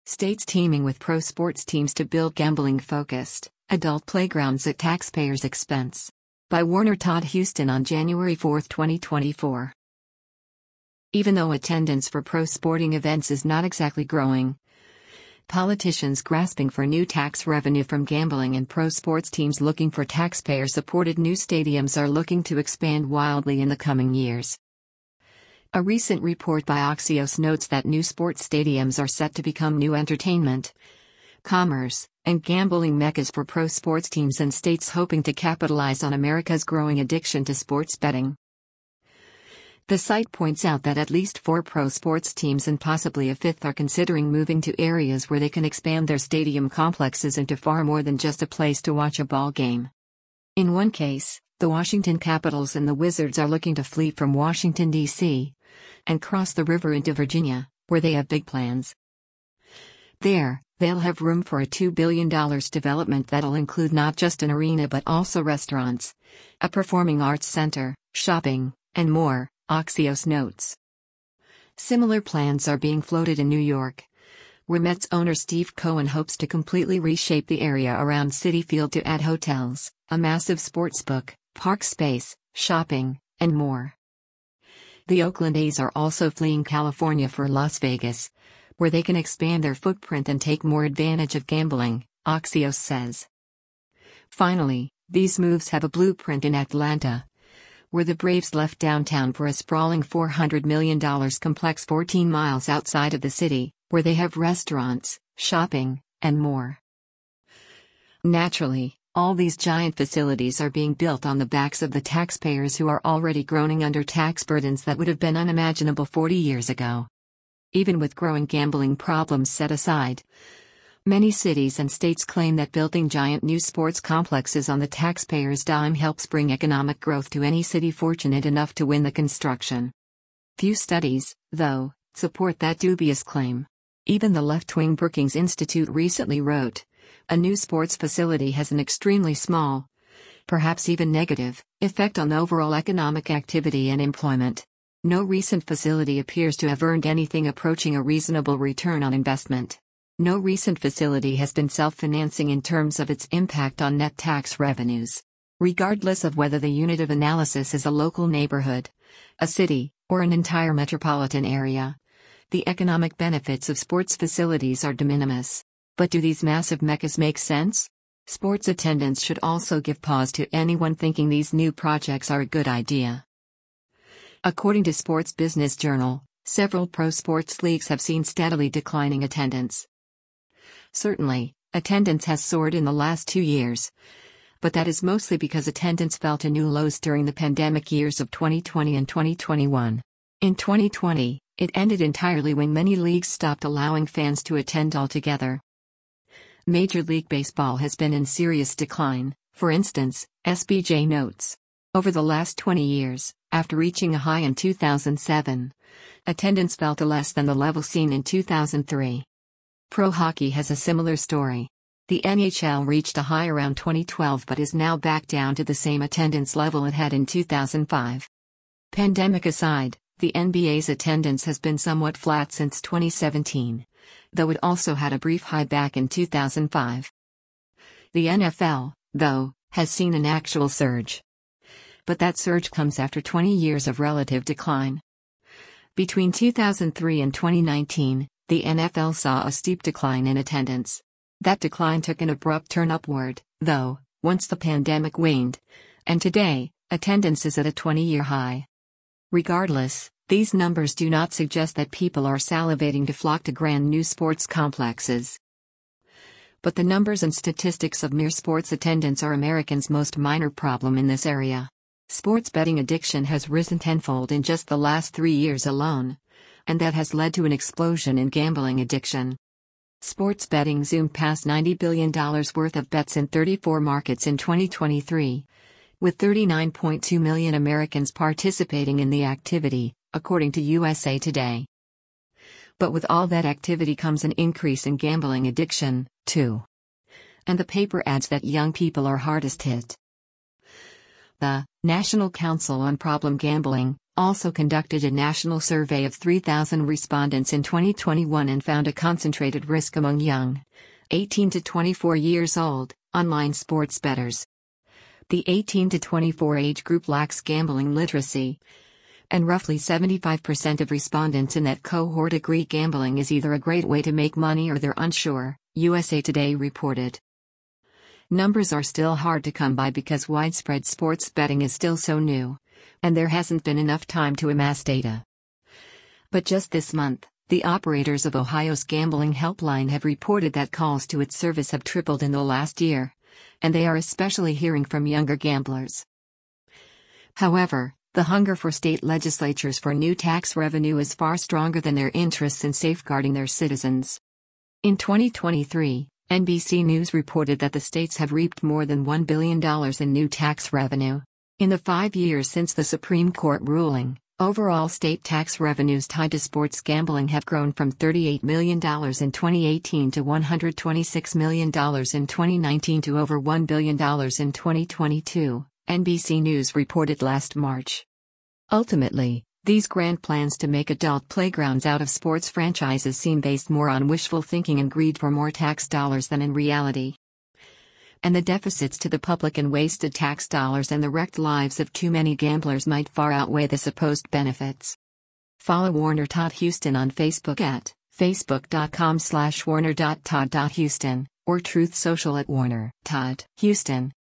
States teaming with pro sports teams to build gambling-focused, adult playgrounds at taxpayers' expense. By Warner Todd Huston on January 4, 2024. Even though attendance for pro sporting events is not exactly growing, politicians grasping for new tax revenue from gambling and pro sports teams looking for taxpayer-supported new stadiums are looking to expand wildly in the coming years. A recent report by Axios notes that new sports stadiums are set to become new entertainment, commerce, and gambling meccas for pro sports teams and states hoping to capitalize on America's growing addiction to sports betting. The site points out that at least 4 pro sports teams and possibly a 5th are considering moving to areas where they can expand their stadium complexes into far more than just a place to watch a ball game. In one case, the Washington Capitals and the Wizards are looking to flee from Washington, D.C., and cross the river into Virginia, where they have big plans. There, they'll have room for a $2 billion development that'll include not just an arena but also restaurants, a performing arts center, shopping, and more, Axios notes. Similar plans are being floated in New York, where Mets owner Steve Cohen hopes to completely reshape the area around Citi Field to add hotels, a massive sportsbook, park space, shopping, and more. The Oakland A's are also fleeing California for Las Vegas, where they can expand their footprint and take more advantage of gambling, Axios says. Finally, these moves have a blueprint in Atlanta, where the Braves left downtown for a sprawling $400 million complex 14 miles outside of the city, where they have restaurants, shopping, and more. Naturally, all these giant facilities are being built on the backs of the taxpayers who are already groaning under tax burdens that would have been unimaginable 40 years ago. Even with growing gambling problems set aside, many cities and states claim that building giant new sports complexes on the taxpayers' dime helps bring economic growth to any city fortunate enough to win the construction. Few studies, though, support that dubious claim. Even the left-wing Brookings Institute recently wrote, a new sports facility has an extremely small, perhaps even negative, effect on overall economic activity and employment. No recent facility appears to have earned anything approaching a reasonable return on investment. No recent facility has been self-financing in terms of its impact on net tax revenues. Regardless of whether the unit of analysis is a local neighborhood, a city, or an entire metropolitan area, the economic benefits of sports facilities are de minimis. But do these massive meccas make sense? Sports attendance should also give pause to anyone thinking these new projects are a good idea. According to Sports Business Journal, several pro sports leagues have seen steadily declining attendance. Certainly, attendance has soared in the last 2 years, but that is mostly because attendance fell to new lows during the pandemic years of 2020 and 2021. In 2020, it ended entirely when many leagues stopped allowing fans to attend altogether. Major League Baseball has been in serious decline, for instance, SBJ notes. Over the last 20 years, after reaching a high in 2007, attendance fell to less than the level seen in 2003. Pro hockey has a similar story. The NHL reached a high around 2012 but is now back down to the same attendance level it had in 2005. Pandemic aside, the NBA's attendance has been somewhat flat since 2017, though it also had a brief high back in 2005. The NFL, though, has seen an actual surge. But that surge comes after 20 years of relative decline. Between 2003 and 2019, the NFL saw a steep decline in attendance. That decline took an abrupt turn upward, though, once the pandemic waned, and today, attendance is at a 20-year high. Regardless, these numbers do not suggest that people are salivating to flock to grand new sports complexes. But the numbers and statistics of mere sports attendance are Americans' most minor problem in this area. Sports betting addiction has risen tenfold in just the last 3 years alone, and that has led to an explosion in gambling addiction. Sports betting zoomed past $90 billion worth of bets in 34 markets in 2023, with 39.2 million Americans participating in the activity, according to USA Today. But with all that activity comes an increase in gambling addiction, too. And the paper adds that young people are hardest hit. The National Council on Problem Gambling, also conducted a national survey of 3,000 respondents in 2021 and found a concentrated risk among young, 18 to 24 years old, online sports bettors. The 18 to 24 age group lacks gambling literacy, and roughly 75% of respondents in that cohort agree gambling is either a great way to make money or they're unsure, USA Today reported. Numbers are still hard to come by because widespread sports betting is still so new, and there hasn't been enough time to amass data. But just this month, the operators of Ohio's gambling helpline have reported that calls to its service have tripled in the last year, and they are especially hearing from younger gamblers. However, the hunger for state legislatures for new tax revenue is far stronger than their interests in safeguarding their citizens. In 2023, NBC News reported that the states have reaped more than $1 billion in new tax revenue. In the 5 years since the Supreme Court ruling, overall state tax revenues tied to sports gambling have grown from $38 million in 2018 to $126 million in 2019 to over $1 billion in 2022, NBC News reported last March. Ultimately, these grand plans to make adult playgrounds out of sports franchises seem based more on wishful thinking and greed for more tax dollars than in reality. And the deficits to the public and wasted tax dollars and the wrecked lives of too many gamblers might far outweigh the supposed benefits. Follow Warner Todd Houston on Facebook at facebook.com/warner.todd.houston or Truth Social at Warner Todd Houston.